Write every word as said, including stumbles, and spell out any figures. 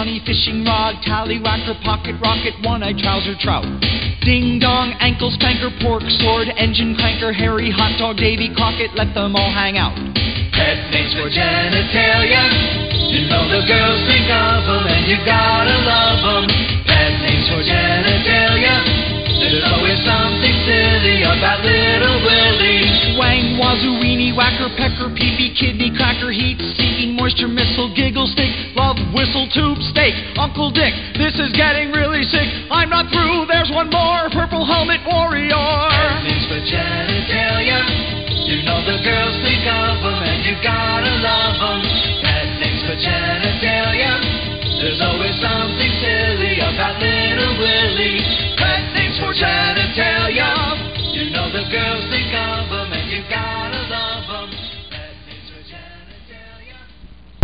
Johnny fishing rod, tallywhacker, pocket rocket, one-eyed trouser trout. Ding dong, ankle spanker, pork sword, engine cranker, Harry, hot dog, Davy Crockett, let them all hang out. Pet names for genitalia, you know the girls think of them and you gotta love them. Pet names for genitalia, there's always something silly about little Willie. Wang, wazoo, weenie, whacker, pecker, pee-pee, kidney, cracker, heat, seeking, moisture, missile, giggle, stick, love, whistle, tube, steak, Uncle Dick, this is getting really sick. I'm not through, there's one more, purple helmet warrior. Pet names for genitalia, you know the girls think of them and you gotta love them. Pet names for genitalia, there's always something silly about little Willie. Pet names for genitalia, you know the girls think of